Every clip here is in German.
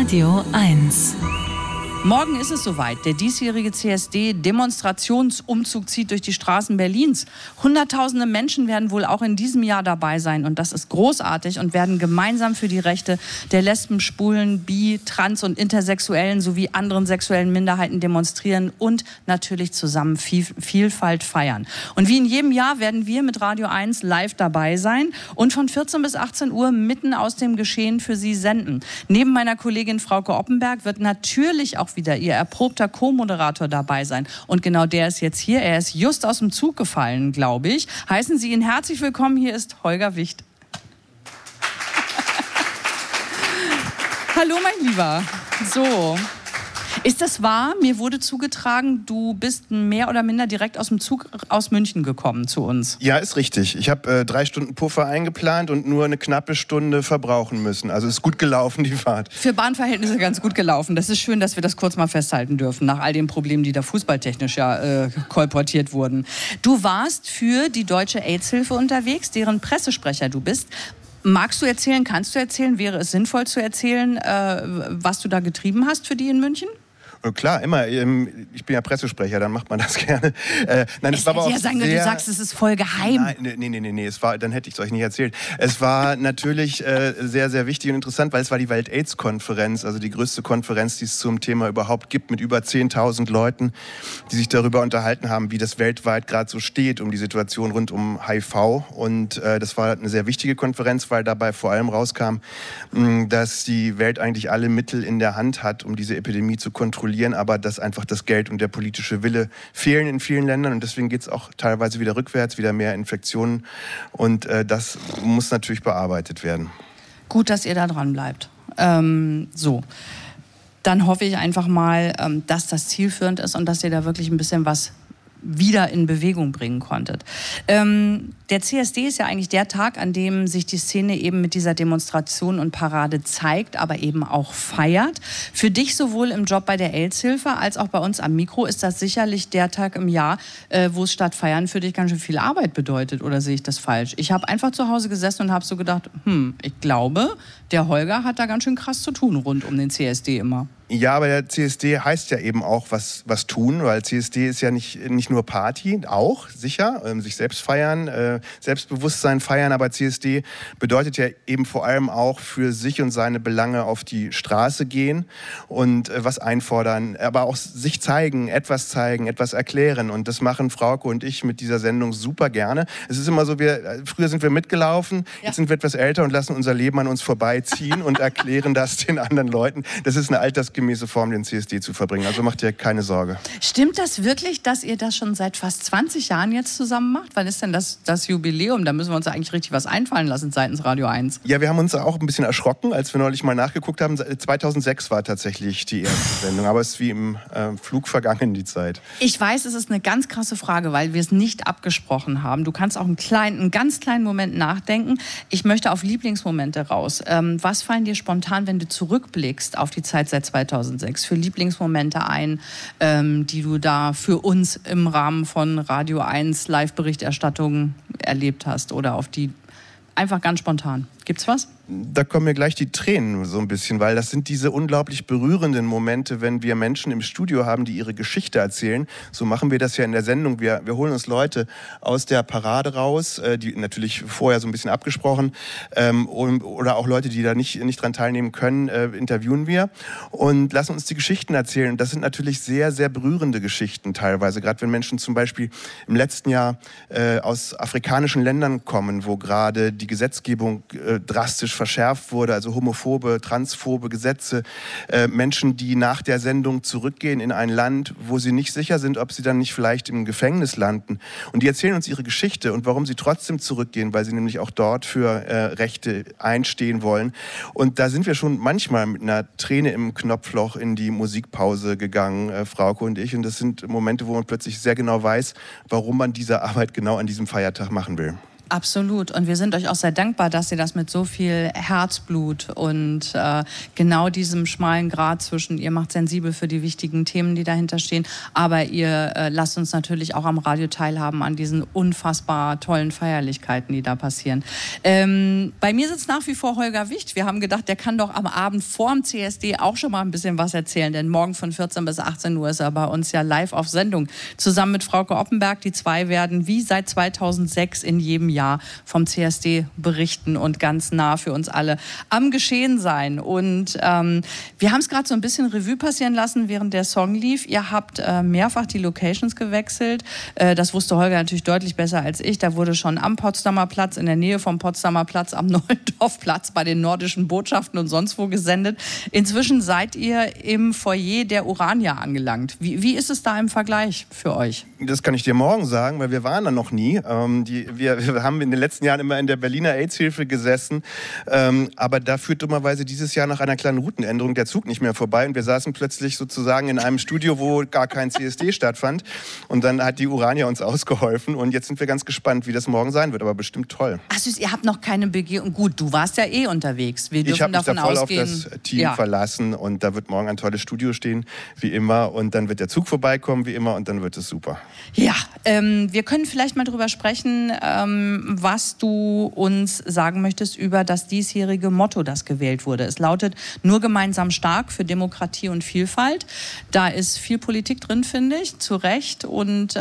Radio 1. Morgen ist es soweit. Der diesjährige CSD-Demonstrationsumzug zieht durch die Straßen Berlins. Hunderttausende Menschen werden wohl auch in diesem Jahr dabei sein. Und das ist großartig und werden gemeinsam für die Rechte der Lesben, Schwulen, Bi-, Trans- und Intersexuellen sowie anderen sexuellen Minderheiten demonstrieren und natürlich zusammen Vielfalt feiern. Und wie in jedem Jahr werden wir mit Radio 1 live dabei sein und von 14 bis 18 Uhr mitten aus dem Geschehen für Sie senden. Neben meiner Kollegin Frauke Oppenberg wird natürlich auch wieder ihr erprobter Co-Moderator dabei sein. Und genau der ist jetzt hier. Er ist just aus dem Zug gefallen, glaube ich. Heißen Sie ihn herzlich willkommen. Hier ist Holger Wicht. Hallo, mein Lieber. So. Ist das wahr? Mir wurde zugetragen, du bist mehr oder minder direkt aus dem Zug aus München gekommen zu uns. Ja, ist richtig. Ich habe 3 Stunden Puffer eingeplant und nur eine knappe Stunde verbrauchen müssen. Also ist gut gelaufen, die Fahrt. Für Bahnverhältnisse ganz gut gelaufen. Das ist schön, dass wir das kurz mal festhalten dürfen, nach all den Problemen, die da fußballtechnisch ja kolportiert wurden. Du warst für die Deutsche AIDS-Hilfe unterwegs, deren Pressesprecher du bist. Magst du erzählen, kannst du erzählen, wäre es sinnvoll zu erzählen, was du da getrieben hast für die in München? Klar, immer. Ich bin ja Pressesprecher, dann macht man das gerne. Nein, es war aber auch ja sagen, sehr... Du sagst, es ist voll geheim. Nee, dann hätte ich es euch nicht erzählt. Es war natürlich sehr, sehr wichtig und interessant, weil es war die Welt-AIDS-Konferenz, also die größte Konferenz, die es zum Thema überhaupt gibt, mit über 10.000 Leuten, die sich darüber unterhalten haben, wie das weltweit gerade so steht, um die Situation rund um HIV. Und das war eine sehr wichtige Konferenz, weil dabei vor allem rauskam, dass die Welt eigentlich alle Mittel in der Hand hat, um diese Epidemie zu kontrollieren, aber dass einfach das Geld und der politische Wille fehlen in vielen Ländern und deswegen geht es auch teilweise wieder rückwärts, wieder mehr Infektionen und das muss natürlich bearbeitet werden. Gut, dass ihr da dran bleibt. So, dann hoffe ich einfach mal, dass das zielführend ist und dass ihr da wirklich ein bisschen was wieder in Bewegung bringen konntet. Der CSD ist ja eigentlich der Tag, an dem sich die Szene eben mit dieser Demonstration und Parade zeigt, aber eben auch feiert. Für dich sowohl im Job bei der AIDS-Hilfe als auch bei uns am Mikro ist das sicherlich der Tag im Jahr, wo es statt Feiern für dich ganz schön viel Arbeit bedeutet. Oder sehe ich das falsch? Ich habe einfach zu Hause gesessen und habe so gedacht, ich glaube, der Holger hat da ganz schön krass zu tun rund um den CSD immer. Ja, aber der CSD heißt ja eben auch was tun, weil CSD ist ja nicht nur Party, auch sicher, sich selbst feiern, Selbstbewusstsein feiern, aber CSD bedeutet ja eben vor allem auch für sich und seine Belange auf die Straße gehen und was einfordern, aber auch sich zeigen, etwas erklären und das machen Frauke und ich mit dieser Sendung super gerne. Es ist immer so, früher sind wir mitgelaufen, jetzt sind wir etwas älter und lassen unser Leben an uns vorbeiziehen und erklären das den anderen Leuten. Das ist eine altersgemäße Form, den CSD zu verbringen. Also macht ihr keine Sorge. Stimmt das wirklich, dass ihr das schon seit fast 20 Jahren jetzt zusammen macht? Wann ist denn das Jubiläum? Da müssen wir uns eigentlich richtig was einfallen lassen seitens Radio 1. Ja, wir haben uns auch ein bisschen erschrocken, als wir neulich mal nachgeguckt haben. 2006 war tatsächlich die erste Sendung, aber es ist wie im Flug vergangen, die Zeit. Ich weiß, es ist eine ganz krasse Frage, weil wir es nicht abgesprochen haben. Du kannst auch einen ganz kleinen Moment nachdenken. Ich möchte auf Lieblingsmomente raus. Was fallen dir spontan, wenn du zurückblickst auf die Zeit seit 2006, für Lieblingsmomente ein, die du da für uns im Rahmen von Radio 1 Live-Berichterstattung erlebt hast oder auf die einfach ganz spontan? Gibt's was? Da kommen mir gleich die Tränen so ein bisschen, weil das sind diese unglaublich berührenden Momente, wenn wir Menschen im Studio haben, die ihre Geschichte erzählen. So machen wir das ja in der Sendung. Wir holen uns Leute aus der Parade raus, die natürlich vorher so ein bisschen abgesprochen, oder auch Leute, die da nicht dran teilnehmen können, interviewen wir und lassen uns die Geschichten erzählen. Und das sind natürlich sehr, sehr berührende Geschichten teilweise, gerade wenn Menschen zum Beispiel im letzten Jahr aus afrikanischen Ländern kommen, wo gerade die Gesetzgebung drastisch verschärft wurde, also homophobe, transphobe Gesetze, Menschen, die nach der Sendung zurückgehen in ein Land, wo sie nicht sicher sind, ob sie dann nicht vielleicht im Gefängnis landen. Und die erzählen uns ihre Geschichte und warum sie trotzdem zurückgehen, weil sie nämlich auch dort für Rechte einstehen wollen. Und da sind wir schon manchmal mit einer Träne im Knopfloch in die Musikpause gegangen, Frauke und ich. Und das sind Momente, wo man plötzlich sehr genau weiß, warum man diese Arbeit genau an diesem Feiertag machen will. Absolut. Und wir sind euch auch sehr dankbar, dass ihr das mit so viel Herzblut und genau diesem schmalen Grat zwischen, ihr macht sensibel für die wichtigen Themen, die dahinter stehen, aber ihr lasst uns natürlich auch am Radio teilhaben an diesen unfassbar tollen Feierlichkeiten, die da passieren. Bei mir sitzt nach wie vor Holger Wicht. Wir haben gedacht, der kann doch am Abend vorm CSD auch schon mal ein bisschen was erzählen, denn morgen von 14 bis 18 Uhr ist er bei uns ja live auf Sendung. Zusammen mit Frauke Oppenberg, die zwei werden wie seit 2006 in jedem Jahr vom CSD berichten und ganz nah für uns alle am Geschehen sein. Und wir haben es gerade so ein bisschen Revue passieren lassen, während der Song lief. Ihr habt mehrfach die Locations gewechselt. Das wusste Holger natürlich deutlich besser als ich. Da wurde schon am Potsdamer Platz, in der Nähe vom Potsdamer Platz, am Neudorfplatz, bei den nordischen Botschaften und sonst wo gesendet. Inzwischen seid ihr im Foyer der Urania angelangt. Wie ist es da im Vergleich für euch? Das kann ich dir morgen sagen, weil wir waren da noch nie. Wir haben in den letzten Jahren immer in der Berliner AIDS-Hilfe gesessen, aber da führt dummerweise dieses Jahr nach einer kleinen Routenänderung der Zug nicht mehr vorbei und wir saßen plötzlich sozusagen in einem Studio, wo gar kein CSD stattfand und dann hat die Urania uns ausgeholfen und jetzt sind wir ganz gespannt, wie das morgen sein wird, aber bestimmt toll. Achso, ihr habt noch keine Begehung. Gut, du warst ja eh unterwegs. Wir dürfen ich habe mich da voll ausgehen, auf das Team verlassen und da wird morgen ein tolles Studio stehen, wie immer und dann wird der Zug vorbeikommen, wie immer und dann wird es super. Ja, wir können vielleicht mal drüber sprechen, was du uns sagen möchtest über das diesjährige Motto, das gewählt wurde. Es lautet: Nur gemeinsam stark für Demokratie und Vielfalt. Da ist viel Politik drin, finde ich, zu Recht. Und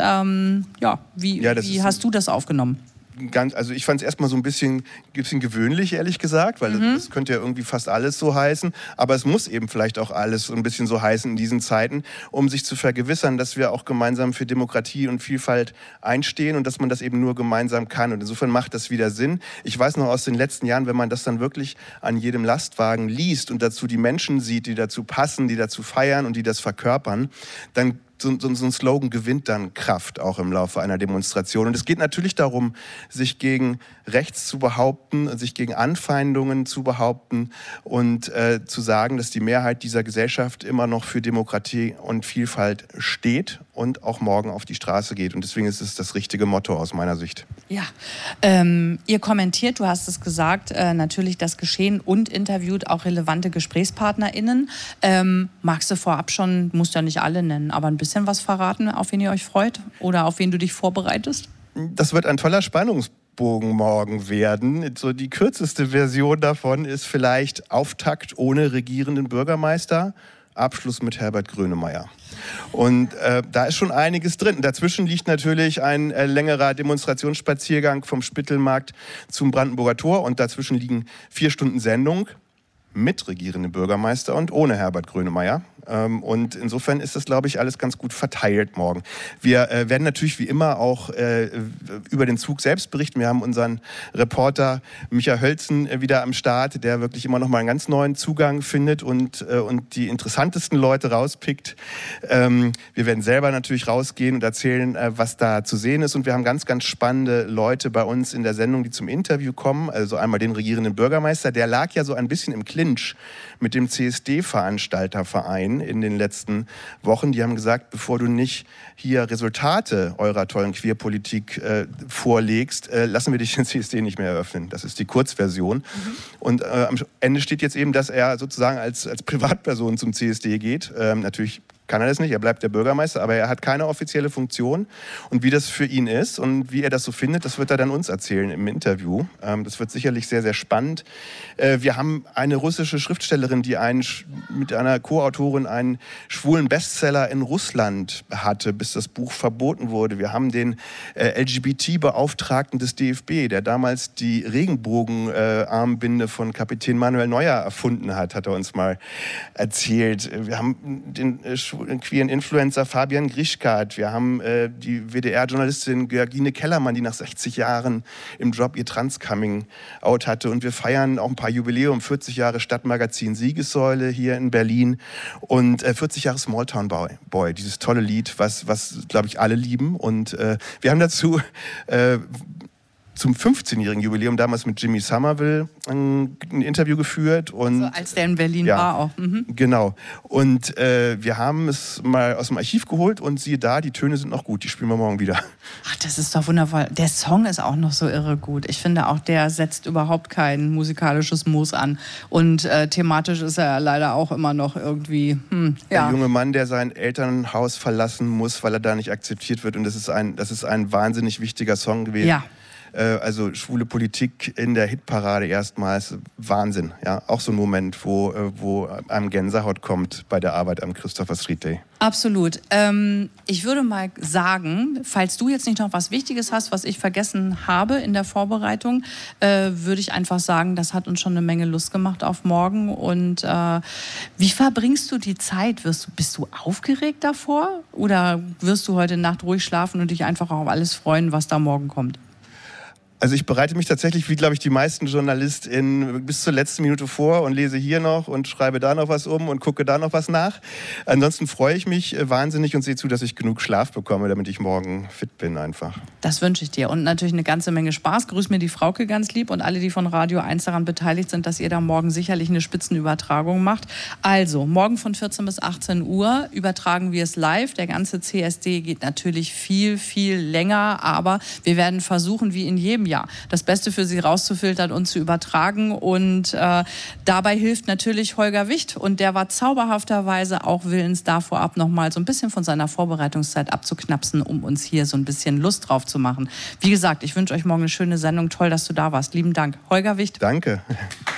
wie hast du das aufgenommen? Also ich fand es erstmal so ein bisschen gewöhnlich, ehrlich gesagt, weil das könnte ja irgendwie fast alles so heißen, aber es muss eben vielleicht auch alles so ein bisschen so heißen in diesen Zeiten, um sich zu vergewissern, dass wir auch gemeinsam für Demokratie und Vielfalt einstehen und dass man das eben nur gemeinsam kann und insofern macht das wieder Sinn. Ich weiß noch aus den letzten Jahren, wenn man das dann wirklich an jedem Lastwagen liest und dazu die Menschen sieht, die dazu passen, die dazu feiern und die das verkörpern, dann so ein Slogan gewinnt dann Kraft, auch im Laufe einer Demonstration. Und es geht natürlich darum, sich gegen rechts zu behaupten, sich gegen Anfeindungen zu behaupten und zu sagen, dass die Mehrheit dieser Gesellschaft immer noch für Demokratie und Vielfalt steht und auch morgen auf die Straße geht. Und deswegen ist es das richtige Motto aus meiner Sicht. Ja, ihr kommentiert, du hast es gesagt, natürlich das Geschehen und interviewt auch relevante GesprächspartnerInnen. Magst du vorab schon, musst ja nicht alle nennen, aber ein bisschen was verraten, auf wen ihr euch freut oder auf wen du dich vorbereitest? Das wird ein toller Spannungsbogen morgen werden. So die kürzeste Version davon ist vielleicht Auftakt ohne regierenden Bürgermeister, Abschluss mit Herbert Grönemeyer. Und da ist schon einiges drin. Dazwischen liegt natürlich ein längerer Demonstrationsspaziergang vom Spittelmarkt zum Brandenburger Tor und dazwischen liegen 4 Stunden Sendung mit regierendem Bürgermeister und ohne Herbert Grönemeyer. Und insofern ist das, glaube ich, alles ganz gut verteilt morgen. Wir werden natürlich wie immer auch über den Zug selbst berichten. Wir haben unseren Reporter Micha Hölzen wieder am Start, der wirklich immer noch mal einen ganz neuen Zugang findet und die interessantesten Leute rauspickt. Wir werden selber natürlich rausgehen und erzählen, was da zu sehen ist. Und wir haben ganz, ganz spannende Leute bei uns in der Sendung, die zum Interview kommen. Also einmal den regierenden Bürgermeister, der lag ja so ein bisschen im Clinch mit dem CSD-Veranstalterverein in den letzten Wochen. Die haben gesagt, bevor du nicht hier Resultate eurer tollen Queerpolitik vorlegst, lassen wir dich den CSD nicht mehr eröffnen. Das ist die Kurzversion. Und am Ende steht jetzt eben, dass er sozusagen als Privatperson zum CSD geht. Natürlich kann er das nicht, er bleibt der Bürgermeister, aber er hat keine offizielle Funktion. Und wie das für ihn ist und wie er das so findet, das wird er dann uns erzählen im Interview. Das wird sicherlich sehr, sehr spannend. Wir haben eine russische Schriftstellerin, die mit einer Co-Autorin einen schwulen Bestseller in Russland hatte, bis das Buch verboten wurde. Wir haben den LGBT-Beauftragten des DFB, der damals die Regenbogenarmbinde von Kapitän Manuel Neuer erfunden hat er uns mal erzählt. Wir haben den queeren Influencer Fabian Grischkat. Wir haben die WDR-Journalistin Georgine Kellermann, die nach 60 Jahren im Job ihr Trans-Coming-out hatte. Und wir feiern auch ein paar Jubiläum, 40 Jahre Stadtmagazin Siegessäule hier in Berlin und 40 Jahre Smalltown Boy, dieses tolle Lied, was glaube ich, alle lieben. Und wir haben dazu zum 15-jährigen Jubiläum damals mit Jimmy Somerville ein Interview geführt. Und, also als der in Berlin war auch. Mhm. Genau. Und wir haben es mal aus dem Archiv geholt und siehe da, die Töne sind noch gut, die spielen wir morgen wieder. Ach, das ist doch wundervoll. Der Song ist auch noch so irre gut. Ich finde auch, der setzt überhaupt kein musikalisches Moos an. Und thematisch ist er leider auch immer noch irgendwie, Der junge Mann, der sein Elternhaus verlassen muss, weil er da nicht akzeptiert wird. Und das ist ein wahnsinnig wichtiger Song gewesen. Ja. Also schwule Politik in der Hitparade erstmals, Wahnsinn. Ja, auch so ein Moment, wo einem Gänsehaut kommt bei der Arbeit am Christopher Street Day. Absolut. Ich würde mal sagen, falls du jetzt nicht noch was Wichtiges hast, was ich vergessen habe in der Vorbereitung, würde ich einfach sagen, das hat uns schon eine Menge Lust gemacht auf morgen. Und wie verbringst du die Zeit? Bist du aufgeregt davor? Oder wirst du heute Nacht ruhig schlafen und dich einfach auf alles freuen, was da morgen kommt? Also ich bereite mich tatsächlich, wie glaube ich die meisten JournalistInnen, bis zur letzten Minute vor und lese hier noch und schreibe da noch was um und gucke da noch was nach. Ansonsten freue ich mich wahnsinnig und sehe zu, dass ich genug Schlaf bekomme, damit ich morgen fit bin einfach. Das wünsche ich dir und natürlich eine ganze Menge Spaß. Grüß mir die Frauke ganz lieb und alle, die von Radio 1 daran beteiligt sind, dass ihr da morgen sicherlich eine Spitzenübertragung macht. Also, morgen von 14 bis 18 Uhr übertragen wir es live. Der ganze CSD geht natürlich viel, viel länger, aber wir werden versuchen, wie in jedem Jahr, das Beste für Sie rauszufiltern und zu übertragen. Und dabei hilft natürlich Holger Wicht. Und der war zauberhafterweise auch willens, da vorab noch mal so ein bisschen von seiner Vorbereitungszeit abzuknapsen, um uns hier so ein bisschen Lust drauf zu machen. Wie gesagt, ich wünsche euch morgen eine schöne Sendung. Toll, dass du da warst. Lieben Dank. Holger Wicht. Danke.